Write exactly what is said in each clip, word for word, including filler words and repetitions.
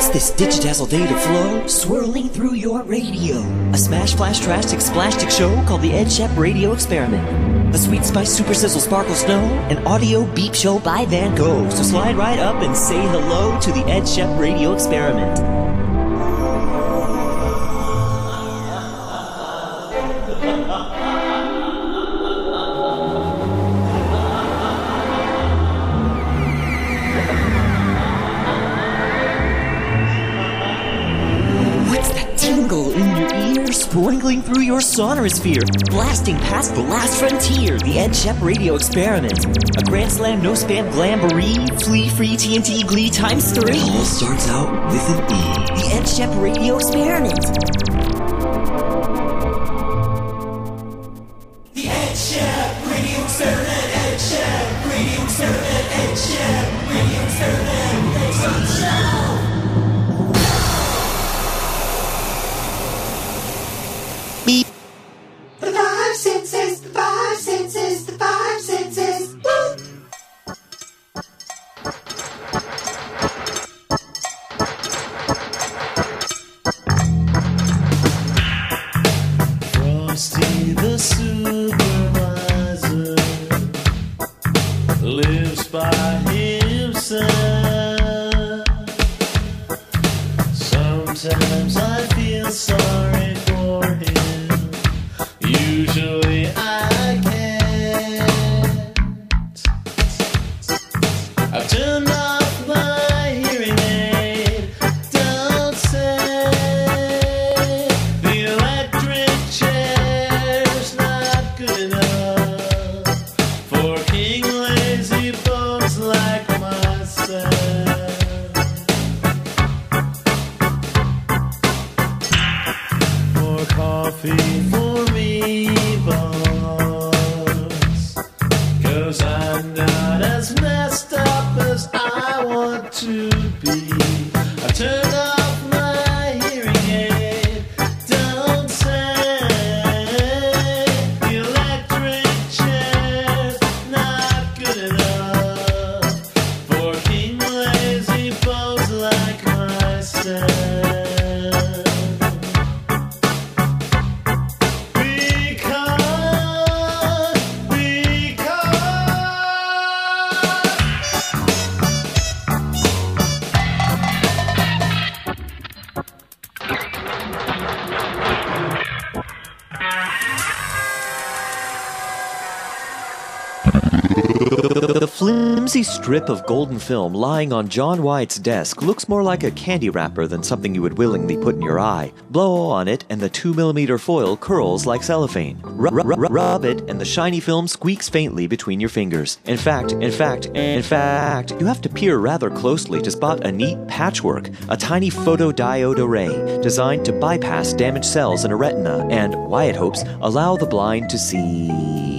What's this digitazzle data flow swirling through your radio? A smash, flash, trastic, splastic show called the Ed Shep Radio Experiment. A sweet spice, super sizzle, sparkle snow, an audio beep show by Van Gogh. So slide right up and say hello to the Ed Shep Radio Experiment. Sprinkling through your sonosphere, blasting past the last frontier, the Ed Shep Radio Experiment. A grand slam, no spam, glamboree, flea free T N T glee times three. It all starts out with an E. The Ed Shep Radio Experiment. The Ed Shep Radio Experiment. Ed Shep Radio Experiment. Ed Shep Radio Experiment. Ed Shep. Beep. The five senses, the five senses, the five senses. Woo! Frosty the supervisor lives by himself. Sometimes I feel sorry for him. Usually I can't. I've turned off my hearing aid. Don't say the electric chair's not good enough for king lazy bones like myself. More coffee for me, boss, 'cause I'm not as messed up as I want to be. I turned off my hearing aid. Don't say the electric chair's not good enough for king lazy bones like myself. The flimsy strip of golden film lying on John Wyatt's desk looks more like a candy wrapper than something you would willingly put in your eye. Blow on it and the two millimeter foil curls like cellophane. Rub, rub, rub it and the shiny film squeaks faintly between your fingers. In fact, in fact, in fact, you have to peer rather closely to spot a neat patchwork, a tiny photodiode array designed to bypass damaged cells in a retina and, Wyatt hopes, allow the blind to see.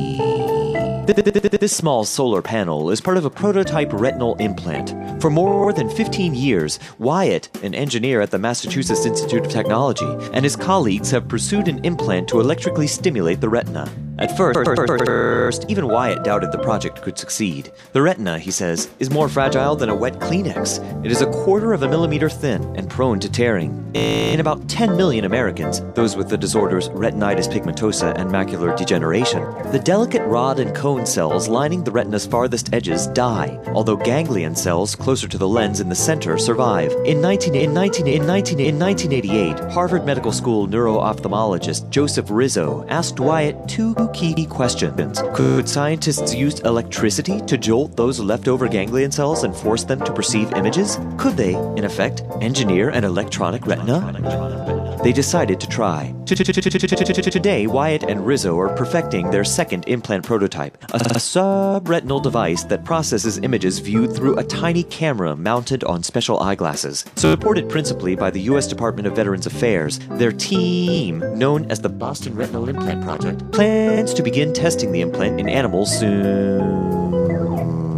This small solar panel is part of a prototype retinal implant. For more than fifteen years, Wyatt, an engineer at the Massachusetts Institute of Technology, and his colleagues have pursued an implant to electrically stimulate the retina. At first, first, even Wyatt doubted the project could succeed. The retina, he says, is more fragile than a wet Kleenex. It is a quarter of a millimeter thin and prone to tearing. In about ten million Americans, those with the disorders retinitis pigmentosa and macular degeneration, the delicate rod and cone cells lining the retina's farthest edges die, although ganglion cells closer to the lens in the center survive. In nineteen eighty-eight, Harvard Medical School neuro-ophthalmologist Joseph Rizzo asked Wyatt two key questions. Could scientists use electricity to jolt those leftover ganglion cells and force them to perceive images? Could they, in effect, engineer an electronic retina? They decided to try. Today, Wyatt and Rizzo are perfecting their second implant prototype, a subretinal device that processes images viewed through a tiny camera mounted on special eyeglasses. Supported principally by the U S Department of Veterans Affairs, their team, known as the Boston Retinal Implant Project, plans to begin testing the implant in animals soon.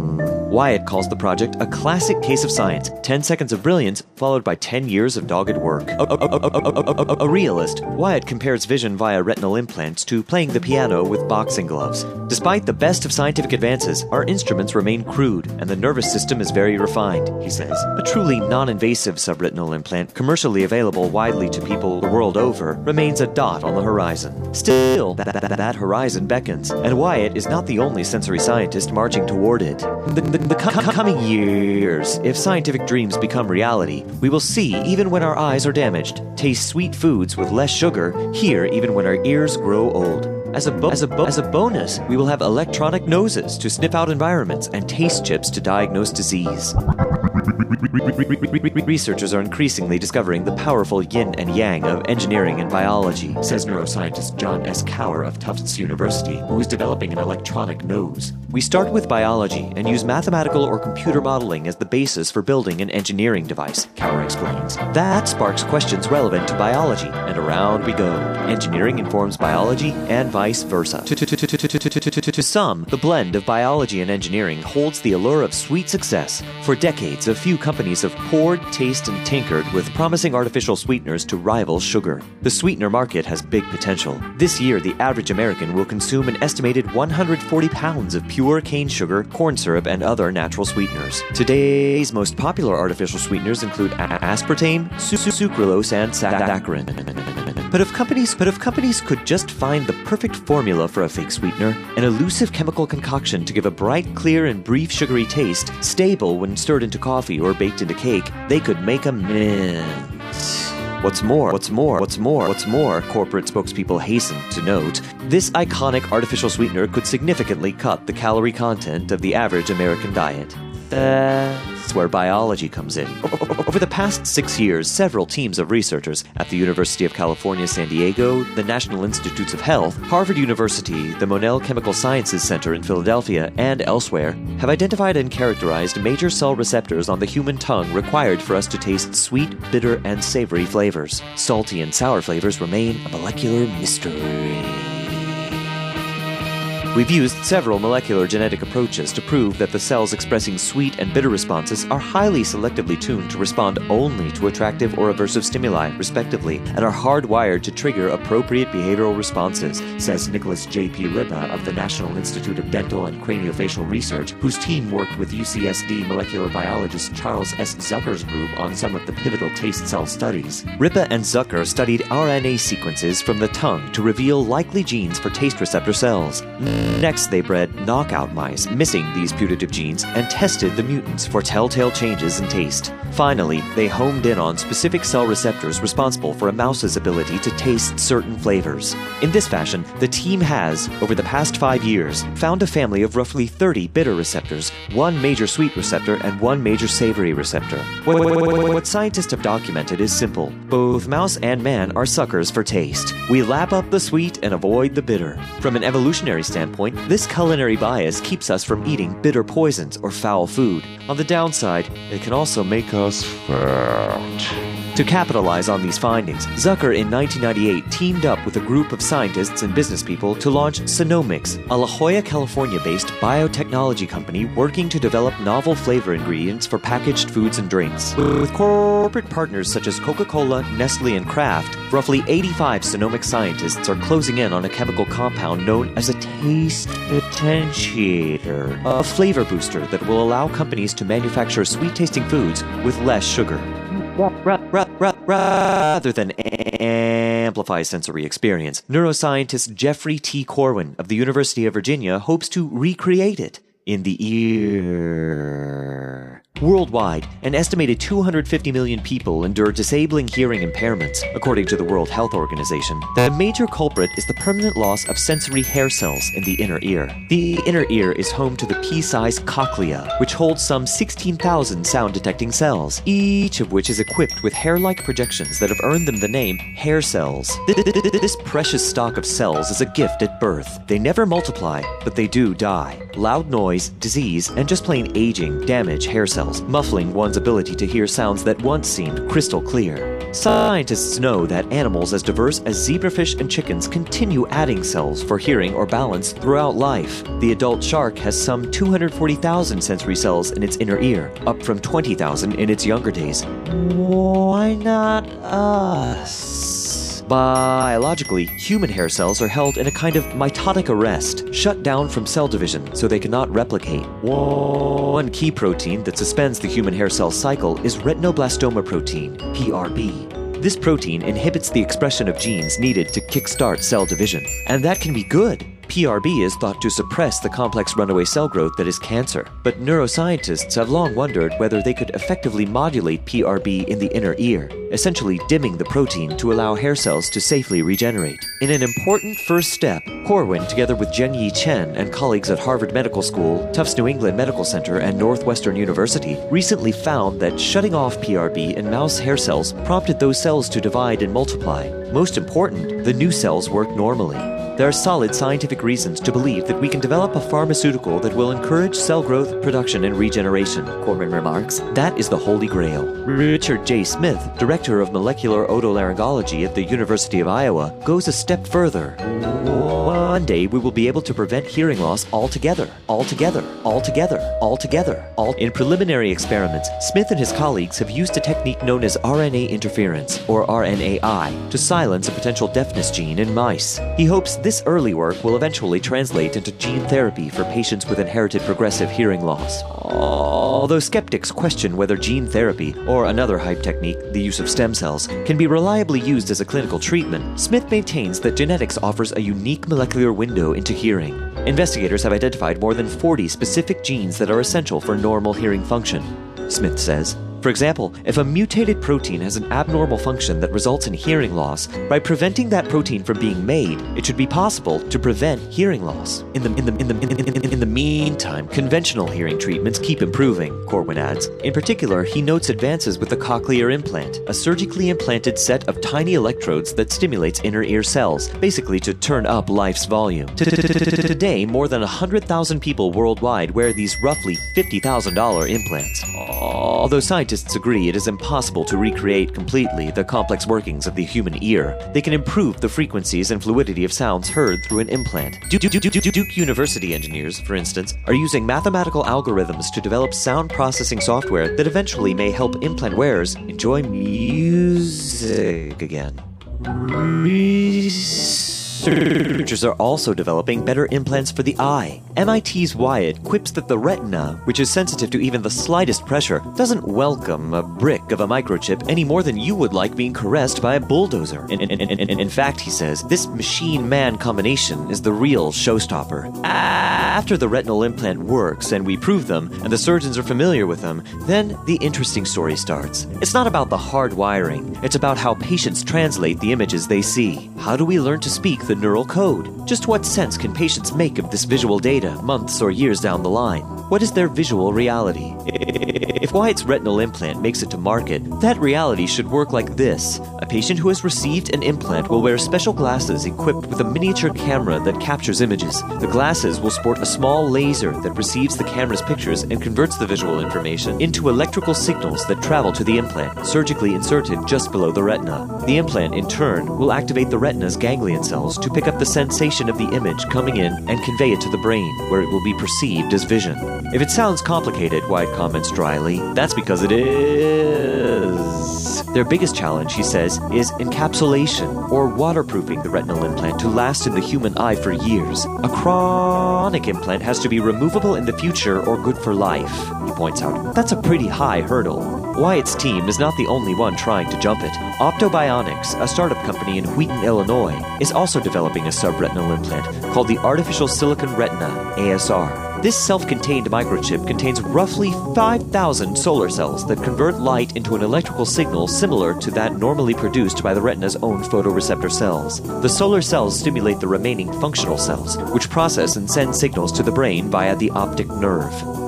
Wyatt calls the project a classic case of science, ten seconds of brilliance followed by ten years of dogged work. A, a, a, a, a, a realist, Wyatt compares vision via retinal implants to playing the piano with boxing gloves. Despite the best of scientific advances, our instruments remain crude, and the nervous system is very refined, he says. A truly non-invasive subretinal implant, commercially available widely to people the world over, remains a dot on the horizon. Still, that, that, that horizon beckons, and Wyatt is not the only sensory scientist marching toward it. In the, the, the co- co- coming years, if scientific dreams become reality, we will see even when our eyes are damaged, taste sweet foods with less sugar, hear even when our ears grow old. As a, bo- as, a bo- as a bonus, we will have electronic noses to sniff out environments and taste chips to diagnose disease. Researchers are increasingly discovering the powerful yin and yang of engineering and biology, says neuroscientist John S. Cower of Tufts University, who is developing an electronic nose. We start with biology and use mathematical or computer modeling as the basis for building an engineering device, Cower explains. That sparks questions relevant to biology, and around we go. Engineering informs biology and vice versa. To some, the blend of biology and engineering holds the allure of sweet success. For decades, a few companies have poured, tasted, and tinkered with promising artificial sweeteners to rival sugar. The sweetener market has big potential. This year, the average American will consume an estimated one hundred forty pounds of pure cane sugar, corn syrup, and other natural sweeteners. Today's most popular artificial sweeteners include aspartame, su- sucralose, and saccharin. But if companies, but if companies could just find the perfect formula for a fake sweetener, an elusive chemical concoction to give a bright, clear, and brief sugary taste, stable when stirred into coffee or baked into cake, they could make a mint. What's more, what's more, what's more, what's more, corporate spokespeople hasten to note, this iconic artificial sweetener could significantly cut the calorie content of the average American diet. That's where biology comes in. Over the past six years, several teams of researchers at the University of California, San Diego, the National Institutes of Health, Harvard University, the Monell Chemical Sciences Center in Philadelphia, and elsewhere, have identified and characterized major cell receptors on the human tongue required for us to taste sweet, bitter, and savory flavors. Salty and sour flavors remain a molecular mystery. We've used several molecular genetic approaches to prove that the cells expressing sweet and bitter responses are highly selectively tuned to respond only to attractive or aversive stimuli, respectively, and are hardwired to trigger appropriate behavioral responses, says Nicholas J P Ripa of the National Institute of Dental and Craniofacial Research, whose team worked with U C S D molecular biologist Charles S. Zucker's group on some of the pivotal taste cell studies. Ripa and Zucker studied R N A sequences from the tongue to reveal likely genes for taste receptor cells. Next, they bred knockout mice missing these putative genes and tested the mutants for telltale changes in taste. Finally, they homed in on specific cell receptors responsible for a mouse's ability to taste certain flavors. In this fashion, the team has, over the past five years, found a family of roughly thirty bitter receptors, one major sweet receptor, and one major savory receptor. What, what, what, what scientists have documented is simple. Both mouse and man are suckers for taste. We lap up the sweet and avoid the bitter. From an evolutionary standpoint, this culinary bias keeps us from eating bitter poisons or foul food. On the downside, it can also make us fat. To capitalize on these findings, Zucker in nineteen ninety-eight teamed up with a group of scientists and business people to launch Sonomics, a La Jolla, California-based biotechnology company working to develop novel flavor ingredients for packaged foods and drinks. With corporate partners such as Coca-Cola, Nestle, and Kraft, roughly eighty-five Sonomics scientists are closing in on a chemical compound known as a taste potentiator, a flavor booster that will allow companies to manufacture sweet-tasting foods with less sugar. Rather than amplify sensory experience, neuroscientist Jeffrey T. Corwin of the University of Virginia hopes to recreate it in the ear. Worldwide, an estimated two hundred fifty million people endure disabling hearing impairments, according to the World Health Organization. The major culprit is the permanent loss of sensory hair cells in the inner ear. The inner ear is home to the pea-sized cochlea, which holds some sixteen thousand sound-detecting cells, each of which is equipped with hair-like projections that have earned them the name hair cells. This precious stock of cells is a gift at birth. They never multiply, but they do die. Loud noise, disease, and just plain aging damage hair cells. cells, muffling one's ability to hear sounds that once seemed crystal clear. Scientists know that animals as diverse as zebrafish and chickens continue adding cells for hearing or balance throughout life. The adult shark has some two hundred forty thousand sensory cells in its inner ear, up from twenty thousand in its younger days. Why not us? Biologically, human hair cells are held in a kind of mitotic arrest, shut down from cell division so they cannot replicate. One key protein that suspends the human hair cell cycle is retinoblastoma protein, P R B. This protein inhibits the expression of genes needed to kickstart cell division, and that can be good. P R B is thought to suppress the complex runaway cell growth that is cancer, but neuroscientists have long wondered whether they could effectively modulate P R B in the inner ear, essentially dimming the protein to allow hair cells to safely regenerate. In an important first step, Corwin, together with Zhengyi Chen and colleagues at Harvard Medical School, Tufts New England Medical Center, and Northwestern University, recently found that shutting off P R B in mouse hair cells prompted those cells to divide and multiply. Most important, the new cells work normally. There are solid scientific reasons to believe that we can develop a pharmaceutical that will encourage cell growth, production, and regeneration, Corwin remarks. That is the Holy Grail. Richard J. Smith, director of molecular otolaryngology at the University of Iowa, goes a step further. One day we will be able to prevent hearing loss altogether, altogether, altogether, altogether. All in preliminary experiments, Smith and his colleagues have used a technique known as R N A interference, or R N A I, to silence a potential deafness gene in mice. He hopes this early work will eventually translate into gene therapy for patients with inherited progressive hearing loss. Although skeptics question whether gene therapy, or another hype technique, the use of stem cells, can be reliably used as a clinical treatment, Smith maintains that genetics offers a unique molecular window into hearing. Investigators have identified more than forty specific genes that are essential for normal hearing function, Smith says. For example, if a mutated protein has an abnormal function that results in hearing loss, by preventing that protein from being made, it should be possible to prevent hearing loss. In the, in the, in the, in the, in the meantime, conventional hearing treatments keep improving, Corwin adds. In particular, he notes advances with the cochlear implant, a surgically implanted set of tiny electrodes that stimulates inner ear cells, basically to turn up life's volume. Today, more than one hundred thousand people worldwide wear these roughly fifty thousand dollars implants. Although scientists agree it is impossible to recreate completely the complex workings of the human ear, they can improve the frequencies and fluidity of sounds heard through an implant. Duke, Duke, Duke, Duke, Duke University engineers, for instance, are using mathematical algorithms to develop sound processing software that eventually may help implant wearers enjoy music again. Researchers are also developing better implants for the eye. M I T's Wyatt quips that the retina, which is sensitive to even the slightest pressure, doesn't welcome a brick of a microchip any more than you would like being caressed by a bulldozer. In, in, in, in, in fact, he says, this machine-man combination is the real showstopper. After the retinal implant works and we prove them, and the surgeons are familiar with them, then the interesting story starts. It's not about the hard wiring. It's about how patients translate the images they see. How do we learn to speak the neural code? Just what sense can patients make of this visual data months or years down the line? What is their visual reality? If Wyatt's retinal implant makes it to market, that reality should work like this. A patient who has received an implant will wear special glasses equipped with a miniature camera that captures images. The glasses will sport a small laser that receives the camera's pictures and converts the visual information into electrical signals that travel to the implant, surgically inserted just below the retina. The implant, in turn, will activate the retina's ganglion cells to pick up the sensation of the image coming in and convey it to the brain, where it will be perceived as vision. If it sounds complicated, Wyatt comments dryly, that's because it is. Their biggest challenge, he says, is encapsulation, or waterproofing the retinal implant to last in the human eye for years. A chronic implant has to be removable in the future or good for life, he points out. That's a pretty high hurdle. Wyatt's team is not the only one trying to jump it. Optobionics, a startup company in Wheaton, Illinois, is also developing a subretinal implant called the Artificial Silicon Retina, A S R. This self-contained microchip contains roughly five thousand solar cells that convert light into an electrical signal similar to that normally produced by the retina's own photoreceptor cells. The solar cells stimulate the remaining functional cells, which process and send signals to the brain via the optic nerve.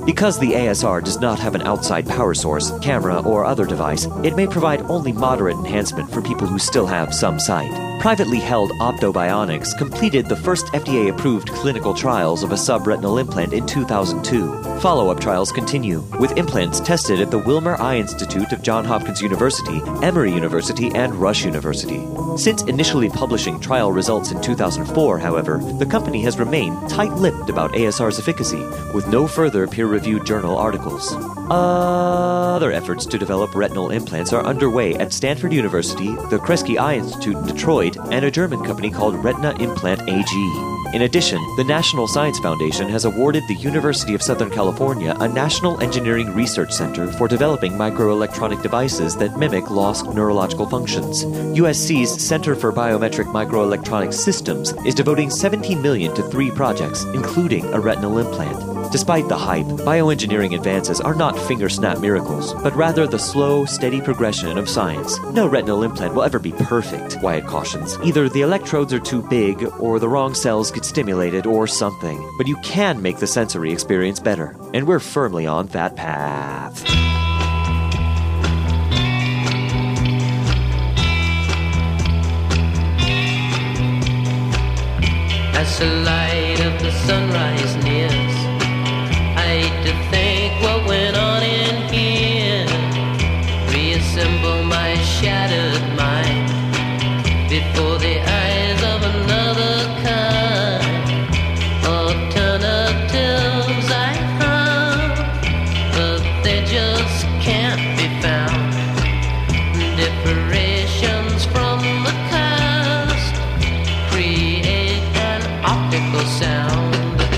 Because the A S R does not have an outside power source, camera, or other device, it may provide only moderate enhancement for people who still have some sight. Privately held Optobionics completed the first F D A-approved clinical trials of a subretinal implant in two thousand two. Follow-up trials continue, with implants tested at the Wilmer Eye Institute of Johns Hopkins University, Emory University, and Rush University. Since initially publishing trial results in two thousand four, however, the company has remained tight-lipped about A S R's efficacy, with no further peer-reviewed journal articles. Other efforts to develop retinal implants are underway at Stanford University, the Kresge Eye Institute in Detroit, and a German company called Retina Implant A G. In addition, the National Science Foundation has awarded the University of Southern California a National Engineering Research Center for developing microelectronic devices that mimic lost neurological functions. U S C's Center for Biometric Microelectronic Systems is devoting seventeen million dollars to three projects, including a retinal implant. Despite the hype, bioengineering advances are not finger-snap miracles, but rather the slow, steady progression of science. No retinal implant will ever be perfect, Wyatt cautions. Either the electrodes are too big, or the wrong cells get stimulated, or something. But you can make the sensory experience better, and we're firmly on that path. As the light of the sunrise nears, I hate to think what went on in here. Reassemble my shattered mind before the eyes of another kind. Alternatives I found, but they just can't be found. Differentiations from the past create an optical sound.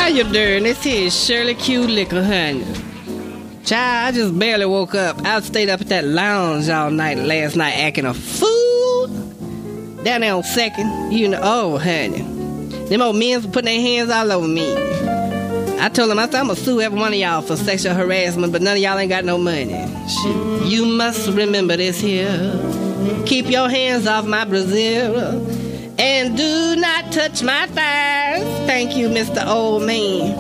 you doing? This here is Shirley Q Liquor, honey. Child, I just barely woke up. I stayed up at that lounge all night last night acting a fool. Down there on second, you know, oh, honey. Them old men putting their hands all over me. I told them, I said, I'm going to sue every one of y'all for sexual harassment, but none of y'all ain't got no money. Shoot. You must remember this here. Keep your hands off my Brazil. And do not touch my thighs. Thank you, Mister Old Man.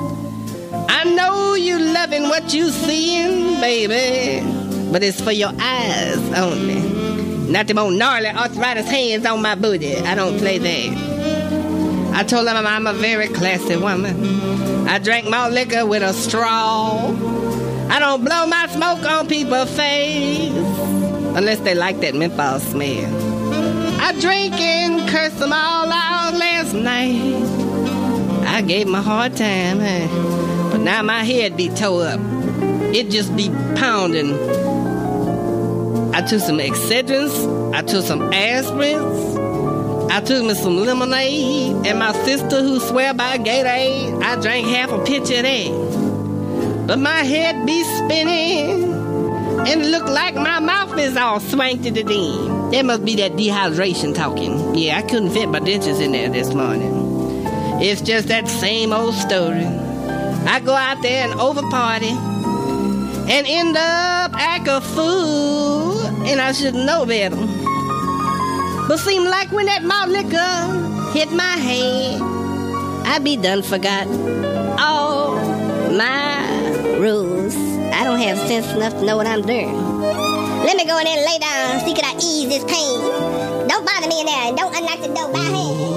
I know you loving what you seeing, baby, but it's for your eyes only. Not them old gnarly arthritis hands on my booty. I don't play that. I told them I'm a very classy woman. I drank my liquor with a straw. I don't blow my smoke on people's face unless they like that menthol smell. I drank and cursed them all out last night. I gave them a hard time, huh? But now my head be tore up. It just be pounding. I took some Excedrins. I took some aspirins. I took me some lemonade. And my sister, who swear by Gatorade, I drank half a pitch of that. But my head be spinning. And look like my mouth is all swanked to the den. That must be that dehydration talking. Yeah, I couldn't fit my dentures in there this morning. It's just that same old story. I go out there and over-party and end up act a fool, and I should know better. But seem like when that malt liquor hit my head, I be done forgot all my rules. I don't have sense enough to know what I'm doing. Let me go in there and lay down, see can I ease this pain. Don't bother me in there, and don't unlock the door by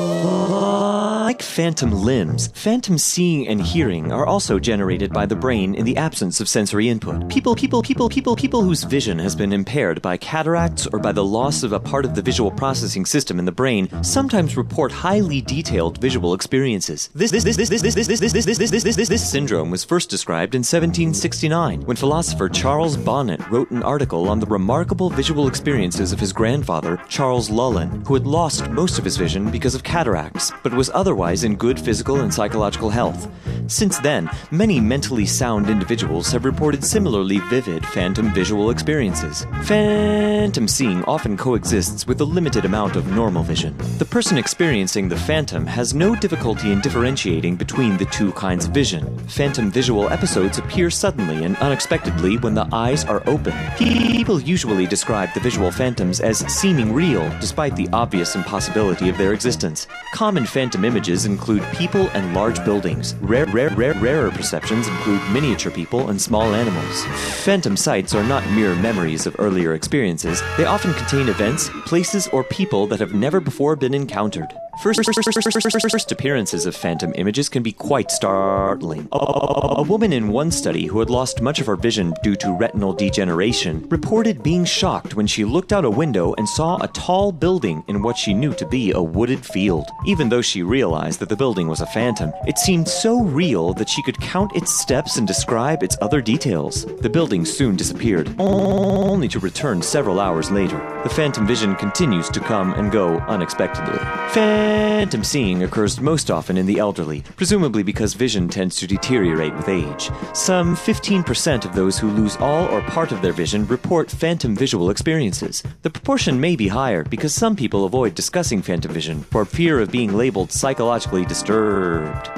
hand. Like phantom limbs, phantom seeing and hearing are also generated by the brain in the absence of sensory input. People, people, people, people, people whose vision has been impaired by cataracts or by the loss of a part of the visual processing system in the brain sometimes report highly detailed visual experiences. This this this this this this this this this this this this this syndrome was first described in seventeen sixty-nine when philosopher Charles Bonnet wrote an article on the remarkable visual experiences of his grandfather, Charles Lullin, who had lost most of his vision because of cataracts, but was otherwise in good physical and psychological health. Since then, many mentally sound individuals have reported similarly vivid phantom visual experiences. Phantom seeing often coexists with a limited amount of normal vision. The person experiencing the phantom has no difficulty in differentiating between the two kinds of vision. Phantom visual episodes appear suddenly and unexpectedly when the eyes are open. People usually describe the visual phantoms as seeming real, despite the obvious impossibility of their existence. Common phantom images include people and large buildings. Rare, rare, rare, rarer perceptions include miniature people and small animals. Phantom sights are not mere memories of earlier experiences. They often contain events, places, or people that have never before been encountered. First, first, first, first, first, first, first appearances of phantom images can be quite startling. A, a, a woman in one study who had lost much of her vision due to retinal degeneration reported being shocked when she looked out a window and saw a tall building in what she knew to be a wooded field. Even though she realized that the building was a phantom, it seemed so real that she could count its steps and describe its other details. The building soon disappeared, only to return several hours later. The phantom vision continues to come and go unexpectedly. Phantom seeing occurs most often in the elderly, presumably because vision tends to deteriorate with age. Some fifteen percent of those who lose all or part of their vision report phantom visual experiences. The proportion may be higher because some people avoid discussing phantom vision for fear of being labeled psychologically disturbed.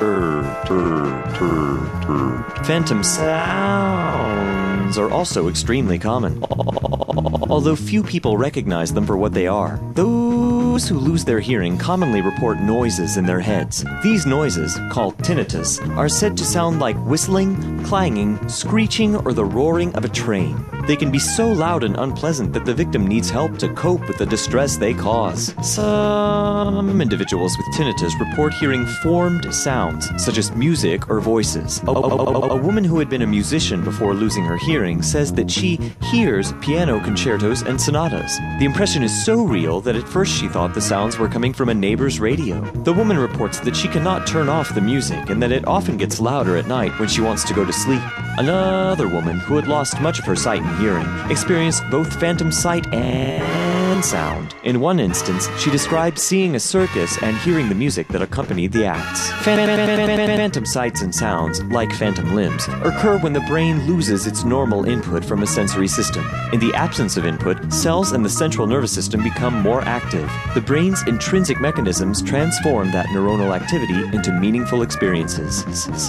Phantom sounds are also extremely common, although few people recognize them for what they are. Those who lose their hearing commonly report noises in their heads. These noises, called tinnitus, are said to sound like whistling, clanging, screeching, or the roaring of a train. They can be so loud and unpleasant that the victim needs help to cope with the distress they cause. Some individuals with tinnitus report hearing formed sounds, such as music or voices. A, a, a, a woman who had been a musician before losing her hearing says that she hears piano concertos and sonatas. The impression is so real that at first she thought the sounds were coming from a neighbor's radio. The woman reports that she cannot turn off the music and that it often gets louder at night when she wants to go to sleep. Another woman who had lost much of her sight and hearing experienced both phantom sight and and sound. In one instance, she described seeing a circus and hearing the music that accompanied the acts. Phantom sights and sounds, like phantom limbs, occur when the brain loses its normal input from a sensory system. In the absence of input, cells in the central nervous system become more active. The brain's intrinsic mechanisms transform that neuronal activity into meaningful experiences.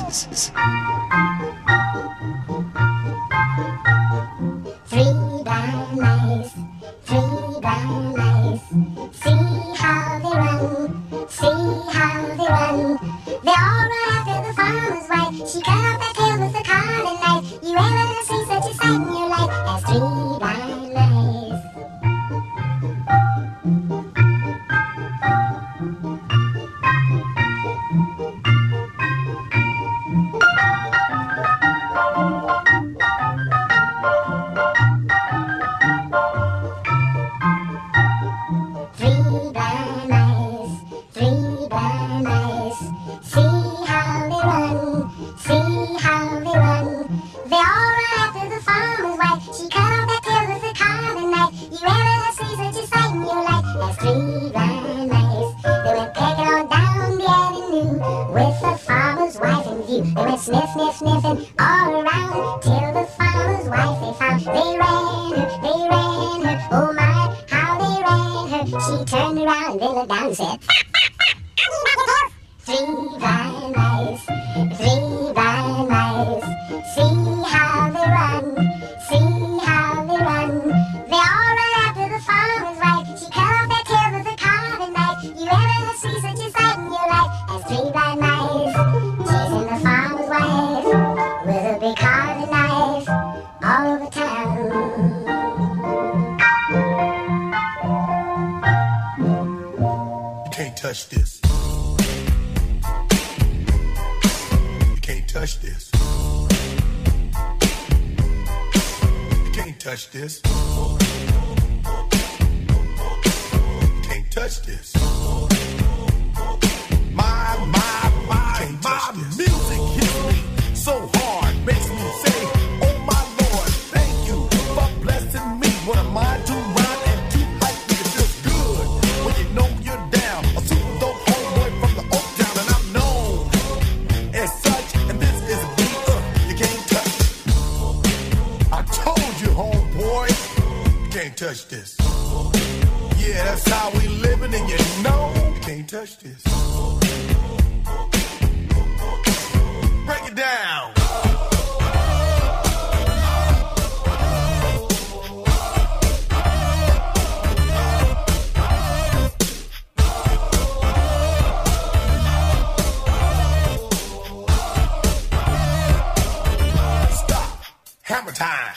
Three brown mice, three brown mice. See how they run, see how they run. They all run after the farmer's wife. She cut off their tail with a carving knife. You ever see such a sight in your life as three brown mice? Sniff, sniff, sniffing all around till the farmer's wife they found. They ran her, they ran her, oh my, how they ran her. She turned around, then looked down and said, three brown mice, three brown mice. See how they run, see how they run. They all run after the farmer's wife. She cut off their tail with a carving knife. You ever see such a sight in your life as three brown mice chasing the farmer's wife with a big carving knife all over town. You can't touch this. You can't touch this. You can't touch this. You can't touch this. My, my, my, my music hits me so hard, makes me say, oh my Lord, thank you for blessing me. What am I to rhyme and too hype? It feels good when you know you're down. A super dope homeboy from the Oak Town, and I'm known as such. And this is a beat uh, you can't touch. I told you, homeboy, you can't touch this. Yeah, that's how we living, and you know you can't touch this. Break it down. Stop. Hammer time.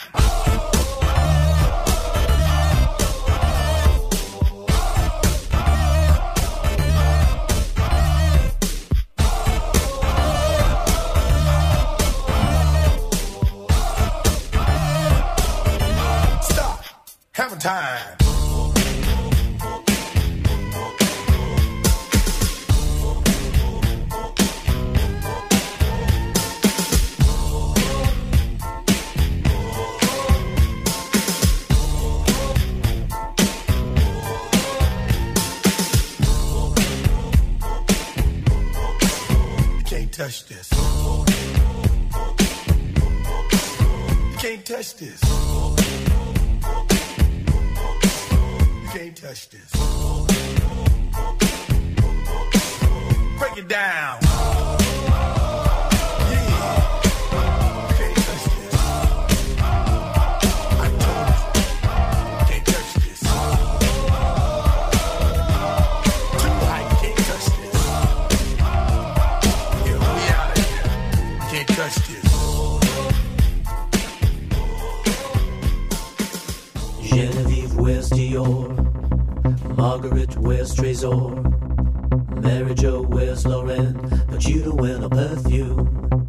Hammer time. You can't touch this. You can't touch this. Can't touch this. Break it down. Yeah. Can't touch this. I told you. Can't touch this. Too high. Can't touch this. Yeah, we out of here. Can't touch this. Genevieve wears Dior, Margaret wears Trésor, Mary Jo wears Lauren, but you don't wear no perfume.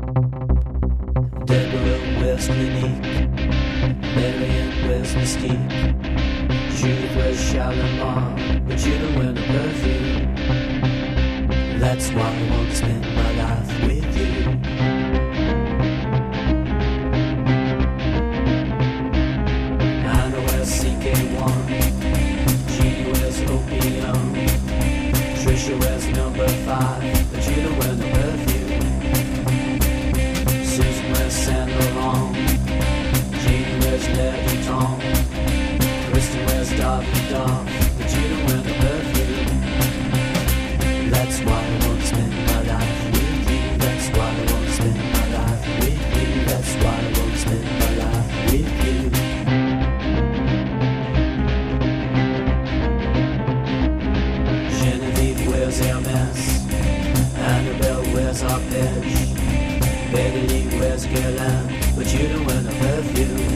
Deborah wears Clinique, Marianne wears Mystique, Julie wears Shalimar, but you don't wear no perfume. That's why I want to spend my life with you. C K one, G wears a Guerlain, but you don't wear no perfume.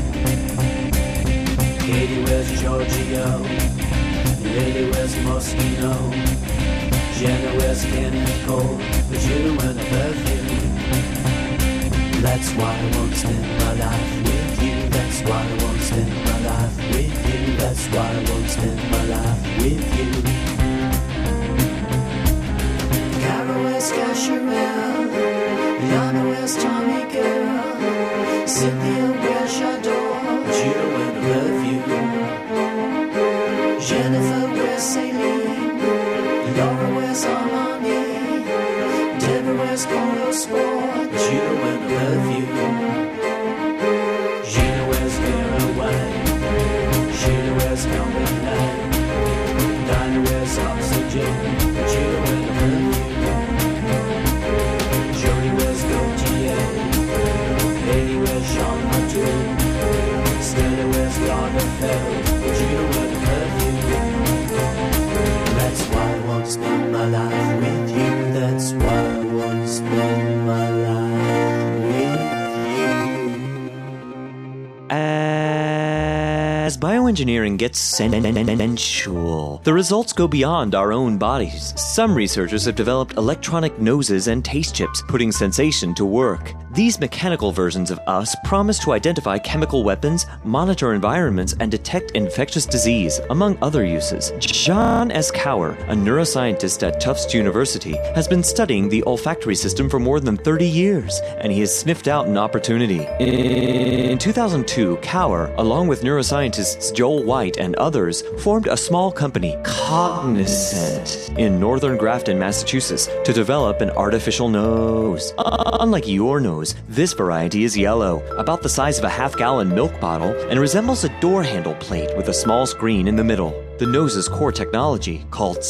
Katie wears a Giorgio, Lily wears a Moschino. Jenna wears a Cannon Cold, but you don't wear no perfume. That's why I won't spend my life with you. That's why I won't spend my life with you. That's why I won't spend my life with you. Cara wears Cacharel, Yana wears Tommy Girl, Cynthia wears J'adore, but you don't wear no perfume. Jennifer wears Celine, Laura wears Armani, Deborah wears Polo Sport, but you don't wear no perfume. Gina wears Vera Wine, Sheila wears Calvin Klein, Dinah wears Oxygen, but you don't wear no perfume. Jody wears Gaultier, Lady wears Jean Martin, Stella wears Lagerfeld, but you don't wear no perfume. That's why I won't spend my life with you. That's why I won't spend my life with you. As bioengineering gets sensual, the results go beyond our own bodies. Some researchers have developed electronic noses and taste chips, putting sensation to work. These mechanical versions of us promise to identify chemical weapons, monitor environments, and detect infectious disease, among other uses. John S. Cower, a neuroscientist at Tufts University, has been studying the olfactory system for more than thirty years, and he has sniffed out an opportunity. In two thousand two, Cower, along with neuroscientists Joel White and others, formed a small company, Cognizant, in northern Grafton, Massachusetts, to develop an artificial nose. Unlike your nose, this variety is yellow, about the size of a half-gallon milk bottle, and resembles a door handle plate with a small screen in the middle. The nose's core technology, called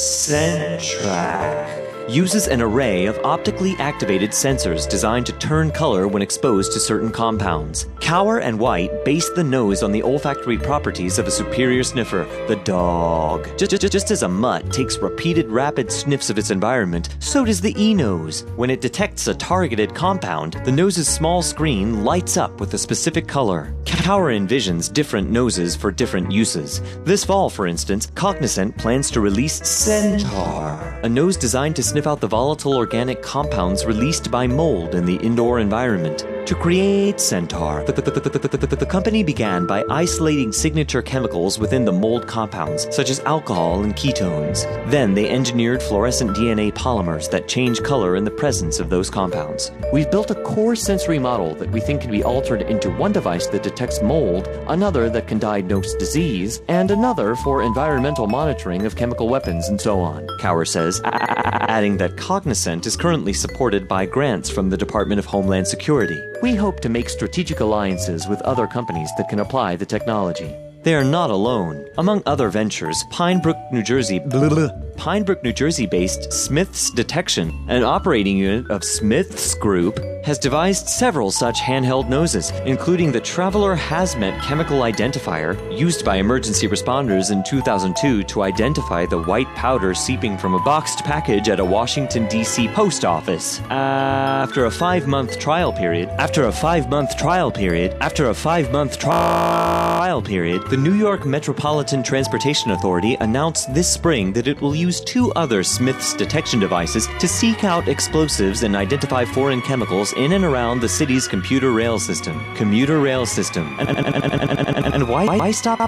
Sentrac, uses an array of optically activated sensors designed to turn color when exposed to certain compounds. Cower and White based the nose on the olfactory properties of a superior sniffer, the dog. Just, just, just as a mutt takes repeated rapid sniffs of its environment, so does the e-nose. When it detects a targeted compound, the nose's small screen lights up with a specific color. Cower envisions different noses for different uses. This fall, for instance, Cognizant plans to release Centaur, a nose designed to sniff out the volatile organic compounds released by mold in the indoor environment. To create Centaur, the, the, the, the, the, the, the company began by isolating signature chemicals within the mold compounds, such as alcohol and ketones. Then they engineered fluorescent D N A polymers that change color in the presence of those compounds. We've built a core sensory model that we think can be altered into one device that detects mold, another that can diagnose disease, and another for environmental monitoring of chemical weapons and so on, Cower says, adding that Cognizant is currently supported by grants from the Department of Homeland Security. We hope to make strategic alliances with other companies that can apply the technology. They are not alone. Among other ventures, Pinebrook, New Jersey, blah, blah, Pinebrook, New Jersey-based Smiths Detection, an operating unit of Smiths Group, has devised several such handheld noses, including the Traveler Hazmat Chemical Identifier, used by emergency responders in two thousand two to identify the white powder seeping from a boxed package at a Washington, D C post office. After a five-month trial period, after a five-month trial period, after a five-month trial period, the New York Metropolitan Transportation Authority announced this spring that it will use two other Smiths detection devices to seek out explosives and identify foreign chemicals in and around the city's computer rail system. Commuter rail system. And, and, and, and, and, and why, why stop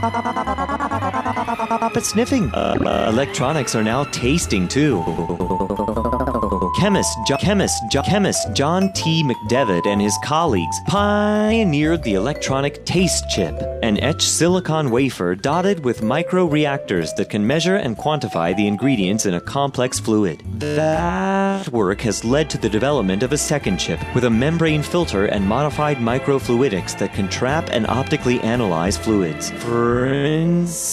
at sniffing? Uh, uh, electronics are now tasting too. Chemist, jo- chemist, jo- chemist John T. McDevitt and his colleagues pioneered the electronic taste chip, an etched silicon wafer dotted with micro-reactors that can measure and quantify the ingredients in a complex fluid. That work has led to the development of a second chip with a membrane filter and modified microfluidics that can trap and optically analyze fluids. For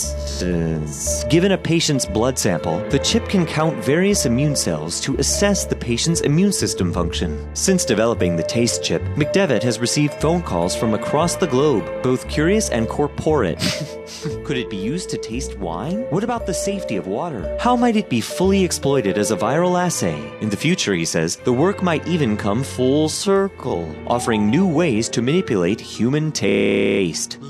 instance, given a patient's blood sample, the chip can count various immune cells to assess the patient's immune system function. Since developing the taste chip, McDevitt has received phone calls from across the globe, both curious and corporate. Could it be used to taste wine? What about the safety of water? How might it be fully exploited as a viral assay? In the future, he says, the work might even come full circle, offering new ways to manipulate human taste.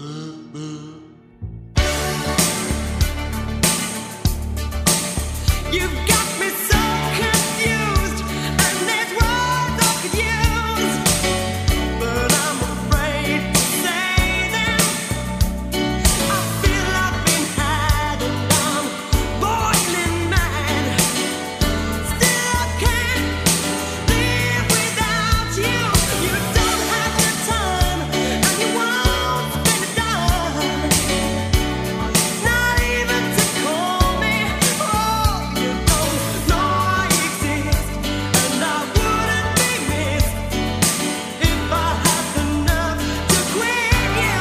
You've got me so confused, and there's words I could use, but I'm afraid to say them. I feel I've been had and I'm boiling mad. Still I can't live without you. You don't have the time, and you won't spend a dime. Not even to call me. Oh, you don't know I exist, and I wouldn't be missed if I had the nerve to quit you.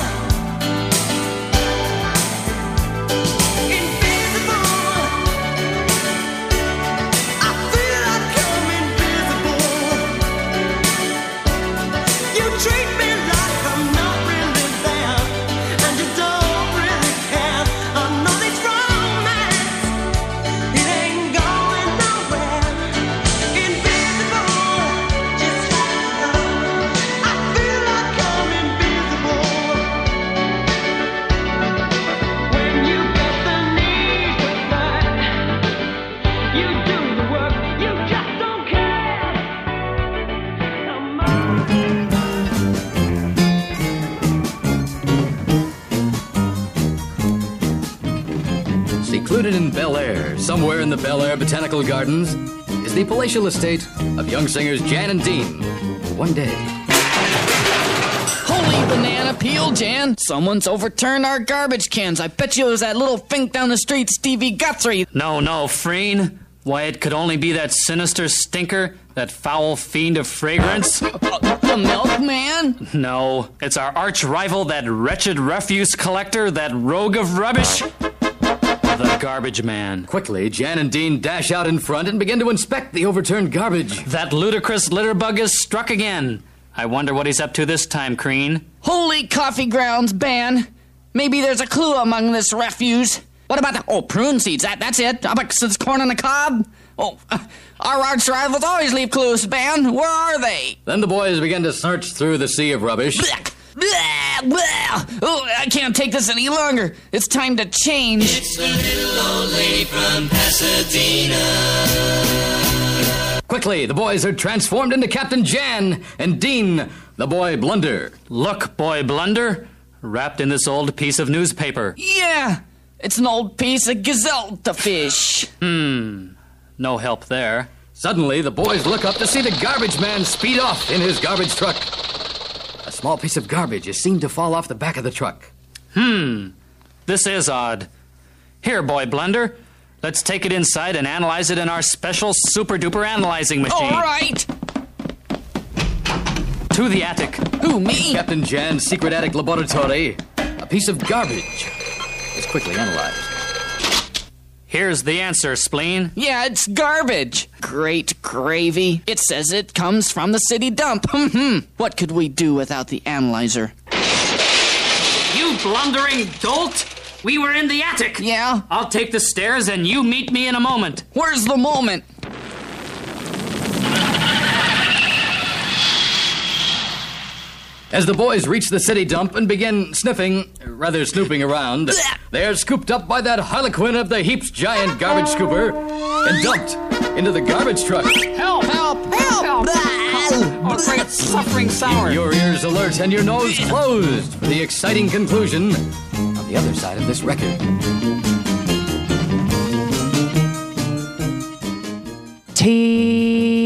Invisible, I feel I've come invisible. You treat me like I'm not really there, and you don't really care. I know this romance, it ain't going nowhere. Invisible, just like you. I feel like I'm invisible. When you get the need to fight, you do the work, you just don't care. Secluded in Bel Air, somewhere in the Bel Air Botanical Gardens, is the palatial estate of young singers Jan and Dean. One day, Holy banana peel, Jan! Someone's overturned our garbage cans. I bet you it was that little fink down the street, Stevie Guthrie. No, no, Freen. Why, it could only be that sinister stinker, that foul fiend of fragrance. The milkman? No, it's our arch rival, that wretched refuse collector, that rogue of rubbish. The garbage man. quickly, Jan and Dean dash out in front and begin to inspect the overturned garbage. That ludicrous litterbug is struck again. I wonder what he's up to this time, Crean. Holy coffee grounds, Ban. Maybe there's a clue among this refuse. What about the... Oh, prune seeds. That, that's it. How about this corn on the cob? Oh, uh, our arch rivals always leave clues, Ban. Where are they? Then the boys begin to search through the sea of rubbish. Blech. Bleh, bleh. Oh, I can't take this any longer. It's time to change. It's the little old lady from Pasadena. Quickly, the boys are transformed into Captain Jan and Dean, the boy Blunder. Look, boy Blunder, wrapped in this old piece of newspaper. Yeah, it's an old piece of gezellte fish. Hmm, no help there. Suddenly, the boys look up to see the garbage man speed off in his garbage truck. A small piece of garbage is seen to fall off the back of the truck. Hmm, this is odd. Here, boy Blunder, let's take it inside and analyze it in our special super-duper analyzing machine. All right. To the attic. Who, me? Captain Jan's secret attic laboratory. A piece of garbage is quickly analyzed. Here's the answer, Spleen. Yeah, it's garbage. Great gravy. It says it comes from the city dump. What could we do without the analyzer? You blundering dolt! We were in the attic. Yeah? I'll take the stairs and you meet me in a moment. Where's the moment? As the boys reach the city dump and begin sniffing, rather snooping around, they are scooped up by that harlequin of the heap's giant garbage scooper and dumped into the garbage truck. Help! Help! Help! I'm afraid it's suffering sour. Your ears alert and your nose closed for the exciting conclusion on the other side of this record. Taste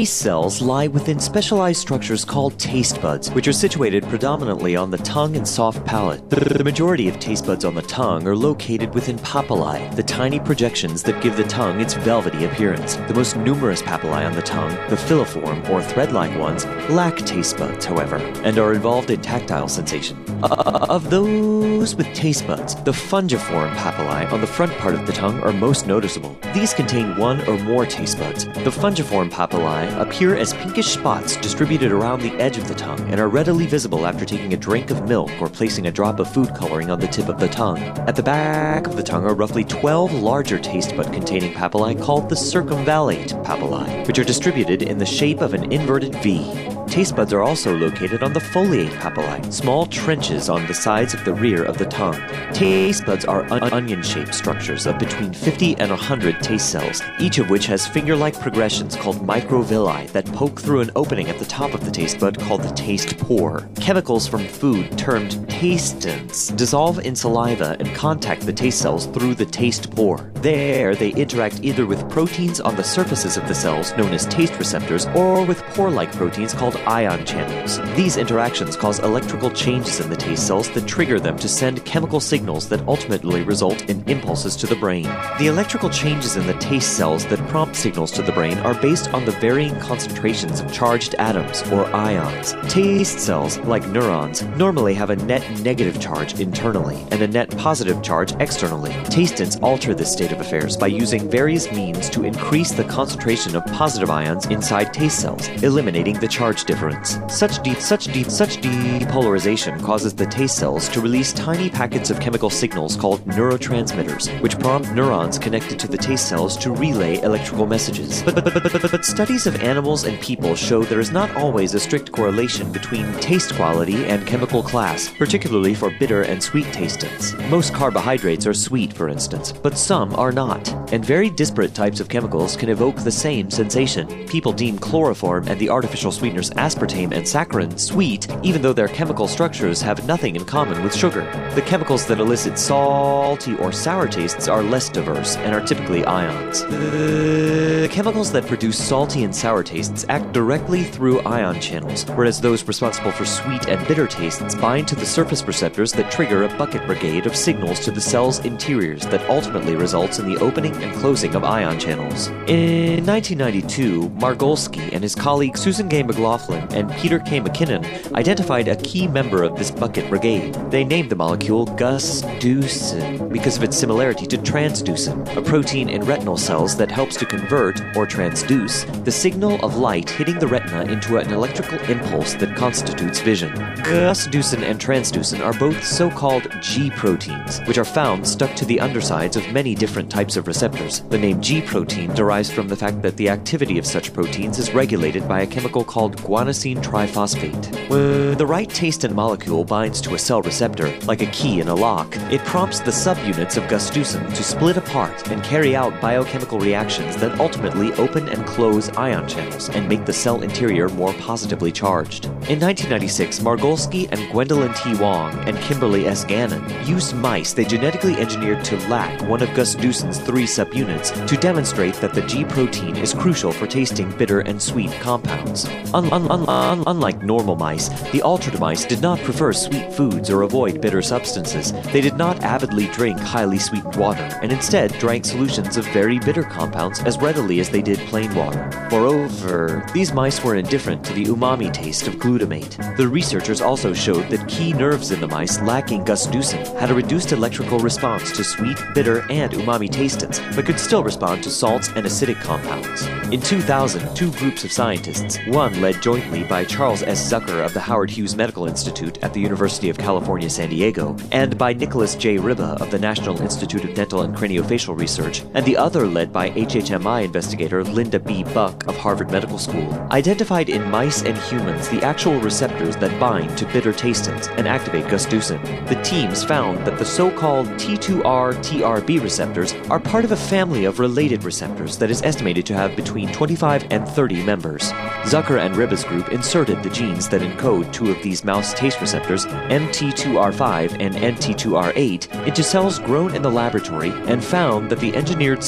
Taste cells lie within specialized structures called taste buds, which are situated predominantly on the tongue and soft palate. The majority of taste buds on the tongue are located within papillae, the tiny projections that give the tongue its velvety appearance. The most numerous papillae on the tongue, the filiform or thread-like ones, lack taste buds, however, and are involved in tactile sensation. Uh, of those with taste buds, the fungiform papillae on the front part of the tongue are most noticeable. These contain one or more taste buds. The fungiform papillae appear as pinkish spots distributed around the edge of the tongue and are readily visible after taking a drink of milk or placing a drop of food coloring on the tip of the tongue. At the back of the tongue are roughly twelve larger taste bud containing papillae called the circumvallate papillae, which are distributed in the shape of an inverted V. Taste buds are also located on the foliate papillae, small trenches on the sides of the rear of the tongue. Taste buds are un- onion-shaped structures of between fifty and one hundred taste cells, each of which has finger-like progressions called microvilli that poke through an opening at the top of the taste bud called the taste pore. Chemicals from food termed tastants dissolve in saliva and contact the taste cells through the taste pore. There, they interact either with proteins on the surfaces of the cells, known as taste receptors, or with pore-like proteins called ion channels. These interactions cause electrical changes in the taste cells that trigger them to send chemical signals that ultimately result in impulses to the brain. The electrical changes in the taste cells that prompt signals to the brain are based on the varying concentrations of charged atoms, or ions. Taste cells, like neurons, normally have a net negative charge internally and a net positive charge externally. Tastants alter this state of affairs by using various means to increase the concentration of positive ions inside taste cells, eliminating the charge difference. Such deep, such deep, such depolarization causes the taste cells to release tiny packets of chemical signals called neurotransmitters, which prompt neurons connected to the taste cells to relay electrical messages. But, but, but, but, but, but studies of animals and people show there is not always a strict correlation between taste quality and chemical class, particularly for bitter and sweet tastants. Most carbohydrates are sweet, for instance, but some are not, and very disparate types of chemicals can evoke the same sensation. People deem chloroform and the artificial sweeteners aspartame and saccharin sweet, even though their chemical structures have nothing in common with sugar. The chemicals that elicit salty or sour tastes are less diverse and are typically ions. The chemicals that produce salty and sour tastes act directly through ion channels, whereas those responsible for sweet and bitter tastes bind to the surface receptors that trigger a bucket brigade of signals to the cell's interiors that ultimately results in the opening and closing of ion channels. In nineteen ninety-two, Margolsky and his colleague Susan Gay McLaughlin and Peter K. McKinnon identified a key member of this bucket brigade. They named the molecule gusducin because of its similarity to transducin, a protein in retinal cells that helps to convert, or transduce, the signal of light hitting the retina into an electrical impulse that constitutes vision. Gusducin and transducin are both so-called G proteins, which are found stuck to the undersides of many different types of receptors. The name G protein derives from the fact that the activity of such proteins is regulated by a chemical called guanosine triphosphate. When the right tastant molecule binds to a cell receptor, like a key in a lock, it prompts the subunits of gusducin to split apart and carry out biochemical reactions that ultimately open and close ion channels and make the cell interior more positively charged. In nineteen ninety-six, Margolsky and Gwendolyn T. Wong and Kimberly S. Gannon used mice they genetically engineered to lack one of gusducin's three subunits to demonstrate that the G protein is crucial for tasting bitter and sweet compounds. Un- un- un- un- unlike normal mice, the altered mice did not prefer sweet foods or avoid bitter substances. They did not avidly drink highly sweetened water, and instead drank solutions of very bitter compounds as readily as they did plain water. Moreover, these mice were indifferent to the umami taste of glutamate. The researchers also showed that key nerves in the mice lacking gusducin had a reduced electrical response to sweet, bitter, and umami tastants, but could still respond to salts and acidic compounds. In two thousand, two groups of scientists, one led jointly by Charles S. Zucker of the Howard Hughes Medical Institute at the University of California, San Diego, and by Nicholas J. Riba of the National Institute of Dental and Craniofacial Research, and the other led by H H M I investigator Linda B. Buck of Harvard Medical School, identified in mice and humans the actual receptors that bind to bitter tastants and activate gusducin. The teams found that the so-called T two R T R B receptors are part of a family of related receptors that is estimated to have between twenty-five and thirty members. Zucker and Riba's group inserted the genes that encode two of these mouse taste receptors, M T two R five and N T two R eight, into cells grown in the laboratory and found that the engineered cells began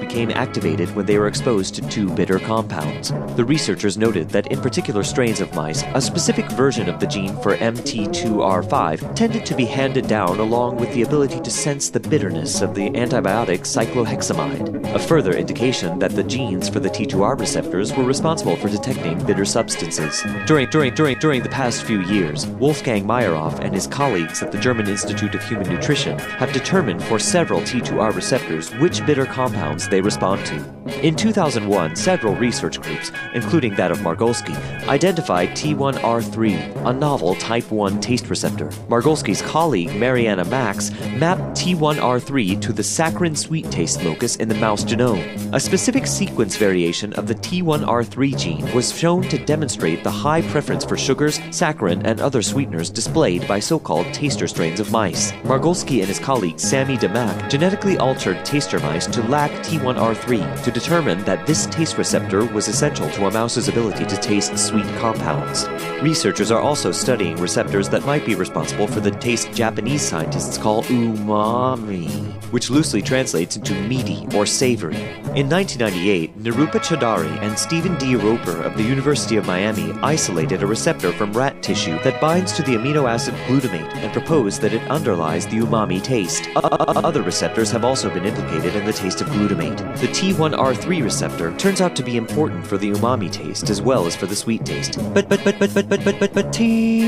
became activated when they were exposed to two bitter compounds. The researchers noted that in particular strains of mice, a specific version of the gene for M T two R five tended to be handed down along with the ability to sense the bitterness of the antibiotic cyclohexamide, a further indication that the genes for the T two R receptors were responsible for detecting bitter substances. During, during, during, during the past few years, Wolfgang Meyerhoff and his colleagues at the German Institute of Human Nutrition have determined for several T two R receptors which bitter compounds they respond to. In two thousand one, several research groups, including that of Margolsky, identified T one R three, a novel type one taste receptor. Margolsky's colleague Mariana Max mapped T one R three to the saccharin sweet taste locus in the mouse genome. A specific sequence variation of the T one R three gene was shown to demonstrate the high preference for sugars, saccharin, and other sweeteners displayed by so-called taster strains of mice. Margolsky and his colleague Sami Damac genetically altered taster mice to lack T one R three to determine that this taste receptor was essential to a mouse's ability to taste sweet compounds. Researchers are also studying receptors that might be responsible for the taste Japanese scientists call umami, which loosely translates into meaty or savory. In nineteen ninety-eight, Nirupa Chaudhary and Stephen D. Roper of the University of Miami isolated a receptor from rat tissue that binds to the amino acid glutamate and proposed that it underlies the umami taste. O- other receptors have also been implicated in the taste of glutamate. The T one R three receptor turns out to be important for the umami taste as well as for the sweet taste. But but but but but but but but but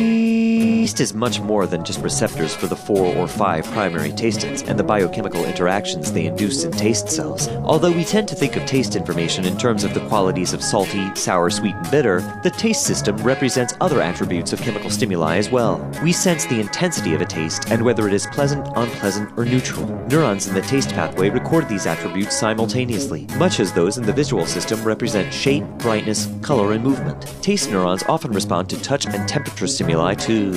taste is much more than just receptors for the four or five primary tastins and the biochemical interactions they induce in taste cells. Although we tend to think of taste information in terms of the qualities of salty, sour, sweet, and bitter, the taste system represents other attributes of chemical stimuli as well. We sense the intensity of a taste and whether it is pleasant, unpleasant, or neutral. Neurons in the taste pathway record these attributes simultaneously, much as those in the visual system represent shape, brightness, color, and movement. Taste neurons often respond to touch and temperature stimuli too.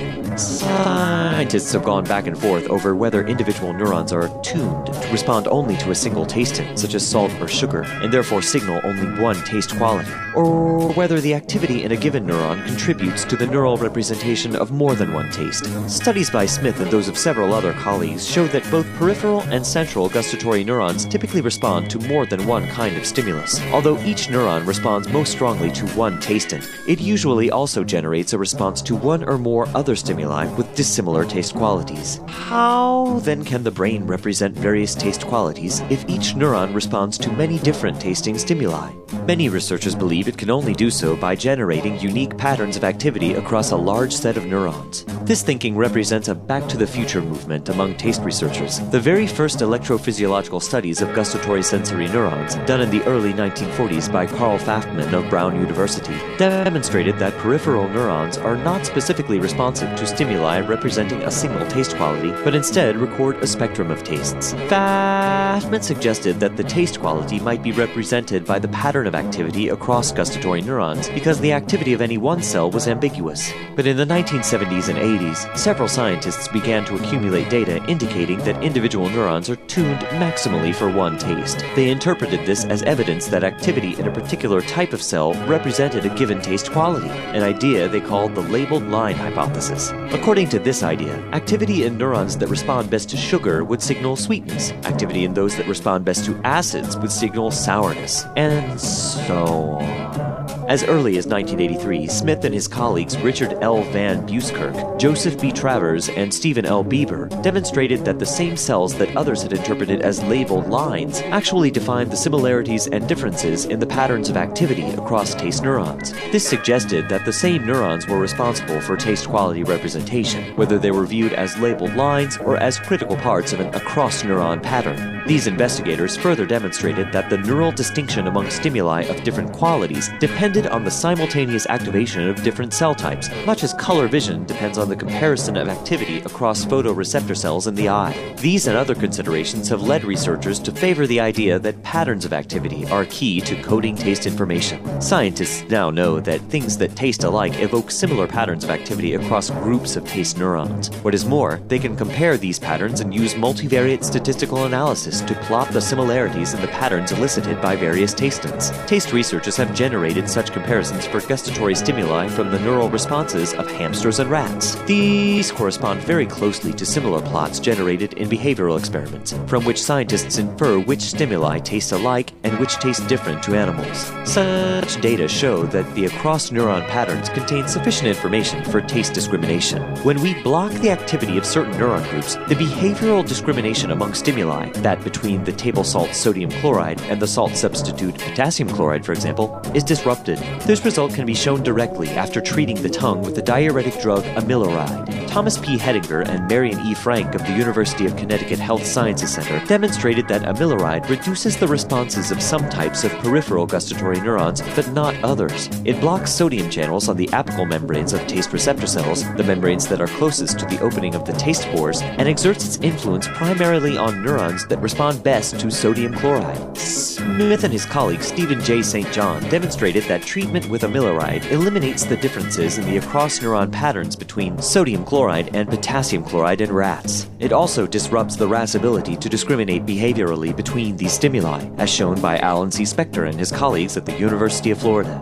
Scientists have gone back and forth over whether individual neurons are tuned to respond only to a single tastin, such as salt or sugar, and therefore signal only one taste quality, or whether the activity in a given neuron contributes to the neural representation of more than one taste. Studies by Smith and those of several other colleagues show that both peripheral and central gustatory neurons typically respond to more than one kind of stimulus. Although each neuron responds most strongly to one tastin, it usually also generates a response to one or more other stimuli with dissimilar taste qualities. How then can the brain represent various taste qualities if each neuron responds to many different tasting stimuli? Many researchers believe it can only do so by generating unique patterns of activity across a large set of neurons. This thinking represents a back-to-the-future movement among taste researchers. The very first electrophysiological studies of gustatory sensory neurons, done in the early nineteen forties by Carl Pfaffman of Brown University, demonstrated that peripheral neurons are not specifically responsive to stimuli representing a single taste quality, but instead record a spectrum of tastes. Pfaffman suggested that the taste quality might be represented by the pattern of activity across gustatory neurons because the activity of any one cell was ambiguous. But in the nineteen seventies and eighties, several scientists began to accumulate data indicating that individual neurons are tuned maximally for one taste. They interpreted this as evidence that activity in a particular type of cell represented a given taste quality, an idea they called the labeled line hypothesis. According to this idea, activity in neurons that respond best to sugar would signal sweetness, activity in those that respond best to acids would signal sourness, and so on. As early as nineteen eighty-three, Smith and his colleagues Richard L. Van Buskirk, Joseph B. Travers, and Stephen L. Bieber demonstrated that the same cells that others had interpreted as labeled lines actually defined the similarities and differences in the patterns of activity across taste neurons. This suggested that the same neurons were responsible for taste quality representation, whether they were viewed as labeled lines or as critical parts of an across-neuron pattern. These investigators further demonstrated that the neural distinction among stimuli of different qualities depended on the simultaneous activation of different cell types, much as color vision depends on the comparison of activity across photoreceptor cells in the eye. These and other considerations have led researchers to favor the idea that patterns of activity are key to coding taste information. Scientists now know that things that taste alike evoke similar patterns of activity across groups of taste neurons. What is more, they can compare these patterns and use multivariate statistical analysis to plot the similarities in the patterns elicited by various tastins. Taste researchers have generated such such comparisons for gustatory stimuli from the neural responses of hamsters and rats. These correspond very closely to similar plots generated in behavioral experiments, from which scientists infer which stimuli taste alike and which taste different to animals. Such data show that the across-neuron patterns contain sufficient information for taste discrimination. When we block the activity of certain neuron groups, the behavioral discrimination among stimuli, that between the table salt sodium chloride and the salt substitute potassium chloride, for example, is disrupted. This result can be shown directly after treating the tongue with the diuretic drug amiloride. Thomas P. Hedinger and Marion E. Frank of the University of Connecticut Health Sciences Center demonstrated that amiloride reduces the responses of some types of peripheral gustatory neurons, but not others. It blocks sodium channels on the apical membranes of taste receptor cells, the membranes that are closest to the opening of the taste pores, and exerts its influence primarily on neurons that respond best to sodium chloride. Smith and his colleague Stephen J. Saint John demonstrated that treatment with amiloride eliminates the differences in the across-neuron patterns between sodium chloride and potassium chloride in rats. It also disrupts the rat's ability to discriminate behaviorally between these stimuli, as shown by Alan C. Spector and his colleagues at the University of Florida.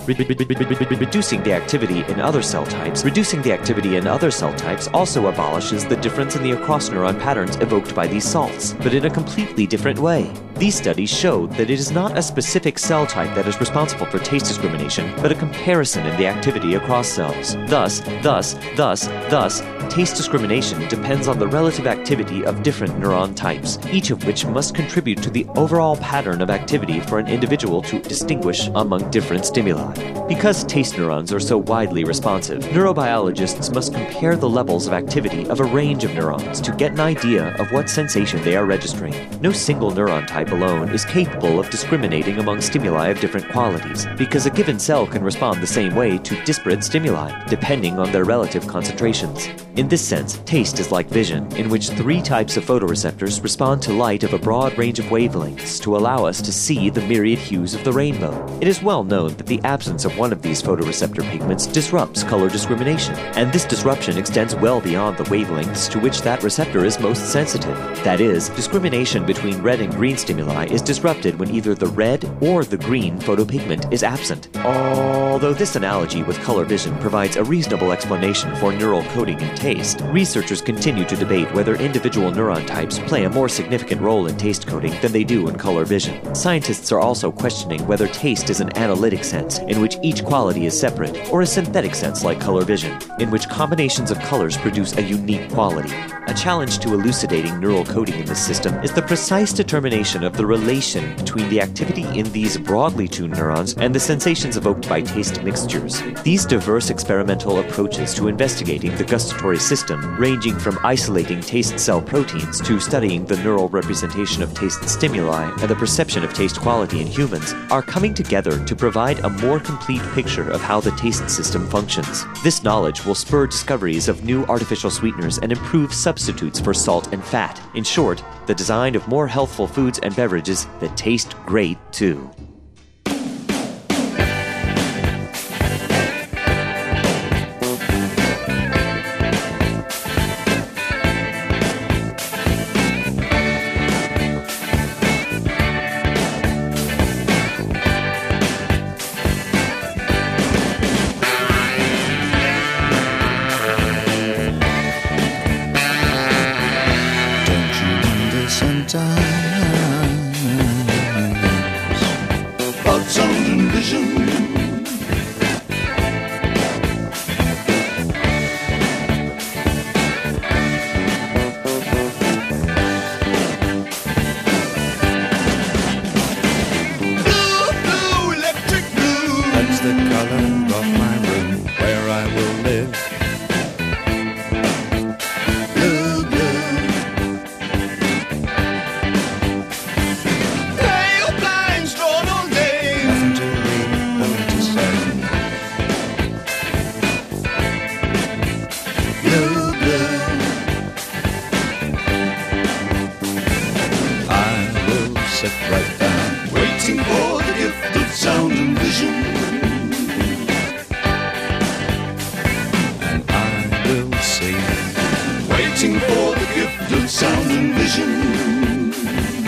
Reducing the activity in other cell types, reducing the activity in other cell types also abolishes the difference in the across-neuron patterns evoked by these salts, but in a completely different way. These studies show that it is not a specific cell type that is responsible for taste discrimination, but a comparison in the activity across cells. Thus, thus, thus, thus, taste discrimination depends on the relative activity of different neuron types, each of which must contribute to the overall pattern of activity for an individual to distinguish among different stimuli. Because taste neurons are so widely responsive, neurobiologists must compare the levels of activity of a range of neurons to get an idea of what sensation they are registering. No single neuron type alone is capable of discriminating among stimuli of different qualities, because a given cell can respond the same way to disparate stimuli, depending on their relative concentrations. In this sense, taste is like vision, in which three types of photoreceptors respond to light of a broad range of wavelengths to allow us to see the myriad hues of the rainbow. It is well known that the absence of one of these photoreceptor pigments disrupts color discrimination, and this disruption extends well beyond the wavelengths to which that receptor is most sensitive. That is, discrimination between red and green stimuli is disrupted when either the red or the green photopigment is absent. Although this analogy with color vision provides a reasonable explanation for neural coding in taste, researchers continue to debate whether individual neuron types play a more significant role in taste coding than they do in color vision. Scientists are also questioning whether taste is an analytic sense, in which each quality is separate, or a synthetic sense like color vision, in which combinations of colors produce a unique quality. A challenge to elucidating neural coding in this system is the precise determination of the relation between the activity in these broadly tuned neurons and the sensations evoked by taste mixtures. These diverse experimental approaches to investigating the gustatory system, ranging from isolating taste cell proteins to studying the neural representation of taste stimuli and the perception of taste quality in humans, are coming together to provide a more complete picture of how the taste system functions. This knowledge will spur discoveries of new artificial sweeteners and improve substitutes for salt and fat. In short, the design of more healthful foods and beverages that taste great too.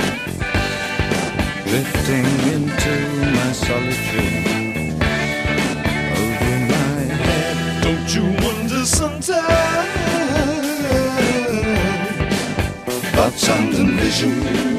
Drifting into my solitude, sometimes about sound and vision.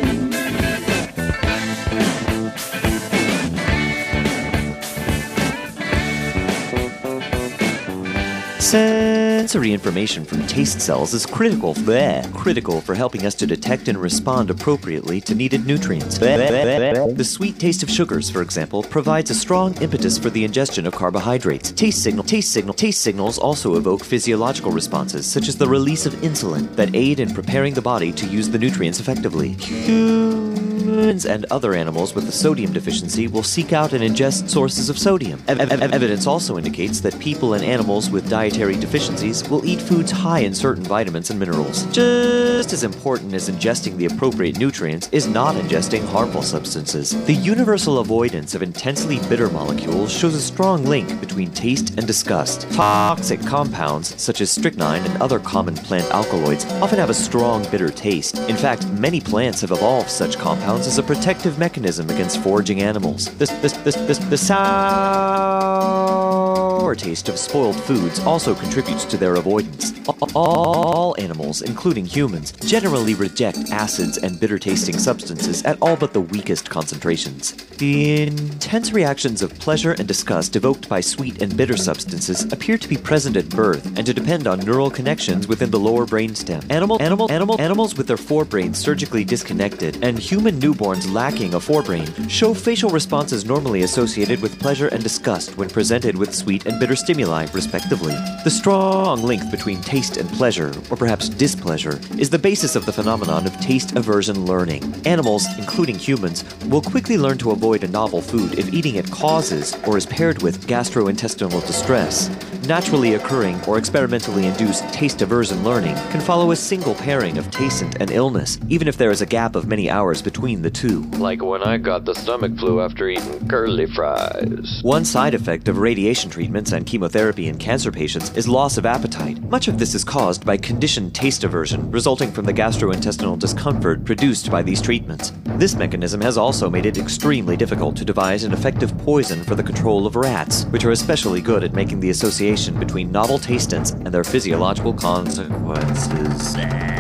Sensory information from taste cells is critical, bleh, critical for helping us to detect and respond appropriately to needed nutrients. Bleh, bleh, bleh. The sweet taste of sugars, for example, provides a strong impetus for the ingestion of carbohydrates. Taste signal, taste signal, taste signals also evoke physiological responses, such as the release of insulin, that aid in preparing the body to use the nutrients effectively. Humans and other animals with a sodium deficiency will seek out and ingest sources of sodium. Ev- ev- evidence also indicates that people and animals with dietary deficiencies will eat foods high in certain vitamins and minerals. Just as important as ingesting the appropriate nutrients is not ingesting harmful substances. The universal avoidance of intensely bitter molecules shows a strong link between taste and disgust. Toxic compounds, such as strychnine and other common plant alkaloids, often have a strong bitter taste. In fact, many plants have evolved such compounds as a protective mechanism against foraging animals. The, the, the, the, the sour taste of spoiled foods also contributes to their avoidance. All animals, including humans, generally reject acids and bitter-tasting substances at all but the weakest concentrations. The intense reactions of pleasure and disgust evoked by sweet and bitter substances appear to be present at birth and to depend on neural connections within the lower brainstem. Animal, animal, animal, animals with their forebrains surgically disconnected and human newborns lacking a forebrain show facial responses normally associated with pleasure and disgust when presented with sweet and bitter stimuli, respectively. The strong link between taste and pleasure, or perhaps displeasure, is the basis of the phenomenon of taste aversion learning. Animals, including humans, will quickly learn to avoid a novel food if eating it causes or is paired with gastrointestinal distress. Naturally occurring or experimentally induced taste aversion learning can follow a single pairing of taste and illness, even if there is a gap of many hours between the two. Like when I got the stomach flu after eating curly fries. One side effect of radiation treatments and chemotherapy in cancer patients is loss of appetite. Much of this is caused by conditioned taste aversion resulting from the gastrointestinal discomfort produced by these treatments. This mechanism has also made it extremely difficult to devise an effective poison for the control of rats, which are especially good at making the association between novel tastants and their physiological consequences.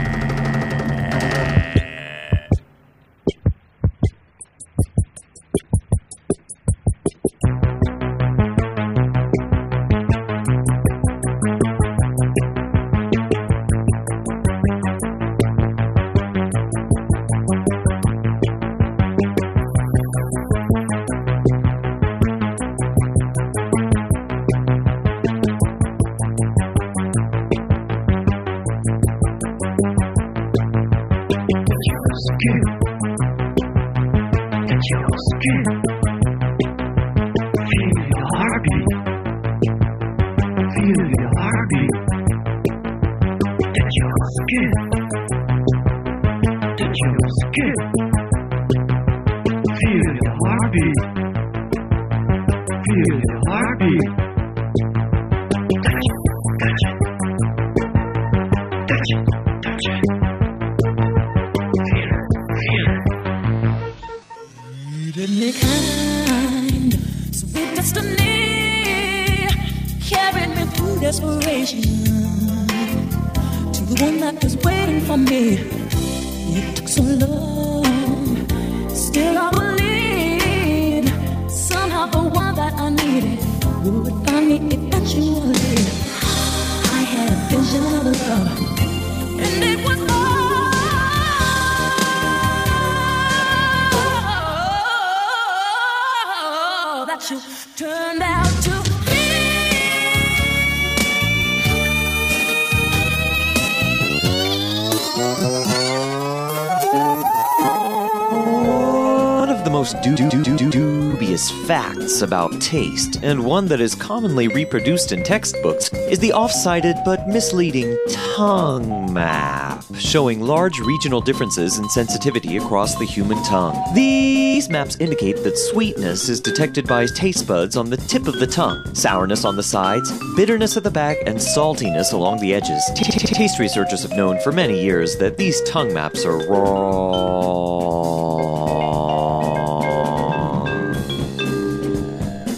Du- du- du- du- dubious facts about taste, and one that is commonly reproduced in textbooks, is the off-sided but misleading tongue map, showing large regional differences in sensitivity across the human tongue. These maps indicate that sweetness is detected by taste buds on the tip of the tongue, sourness on the sides, bitterness at the back, and saltiness along the edges. Taste researchers have known for many years that these tongue maps are wrong.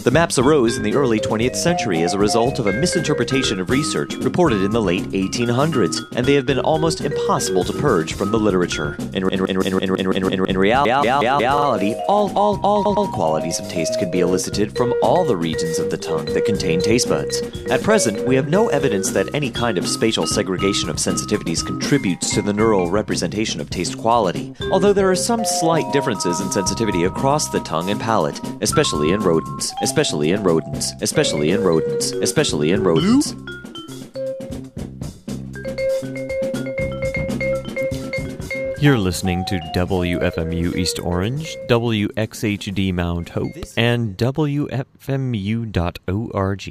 The maps arose in the early twentieth century as a result of a misinterpretation of research reported in the late eighteen hundreds, and they have been almost impossible to purge from the literature. In, in, in, in, in, in, in, in real, reality, all, all, all, all qualities of taste can be elicited from all the regions of the tongue that contain taste buds. At present, we have no evidence that any kind of spatial segregation of sensitivities contributes to the neural representation of taste quality, although there are some slight differences in sensitivity across the tongue and palate, especially in rodents, especially in rodents, especially in rodents, especially in rodents. You're listening to W F M U East Orange, W X H D Mount Hope, and W F M U dot org.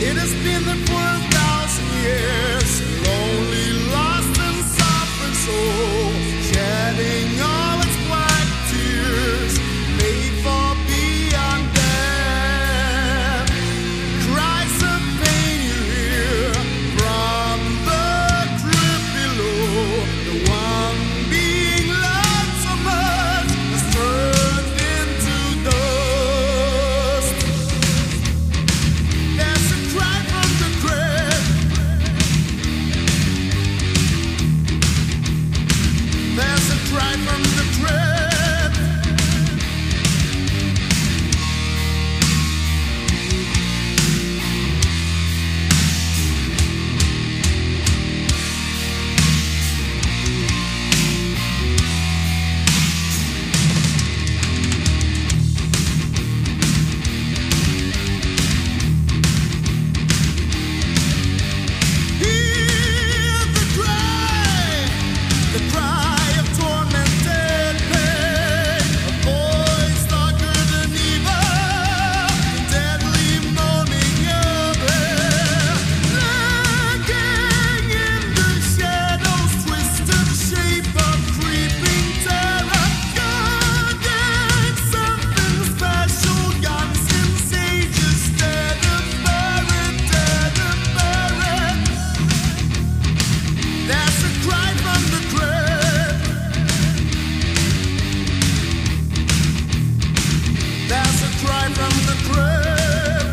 It has been there for a thousand years, lonely, lost and suffering soul, shedding all its black tears, made for beyond death. Cries of pain you hear from the crypt below. The one being loved so much has turned into dust. There's a cry from the crypt. There's a cry from the crypt. Hear the cry, the cry of tormented pain, a voice darker than evil, deadly moaning of hell. Lurking in the shadows, twisted shape of creeping terror, guarding something special, guns and sages, dead and buried, dead and buried. There's a cry from the crypt. There's a cry from the crypt.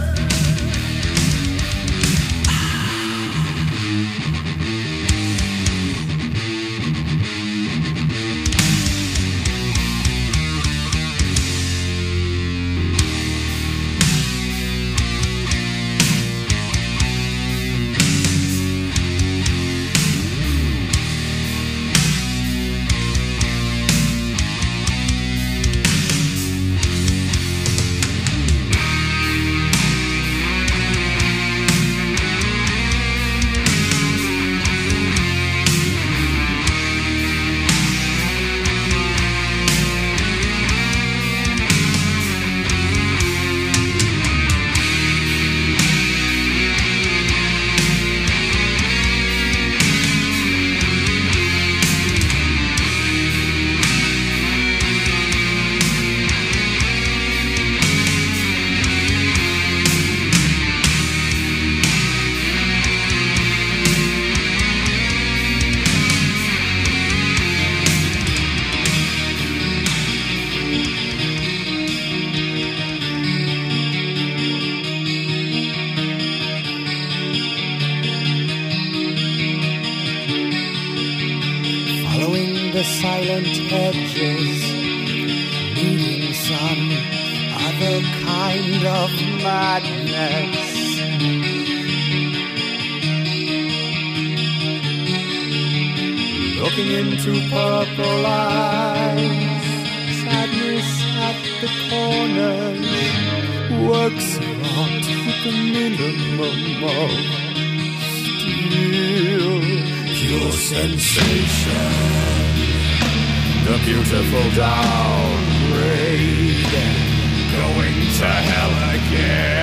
Following the silent hedges, meeting some other kind of madness. Looking into purple eyes, sadness at the corners, works of art with the minimum of steel. Pure sensation, the beautiful downgrade, going to hell again.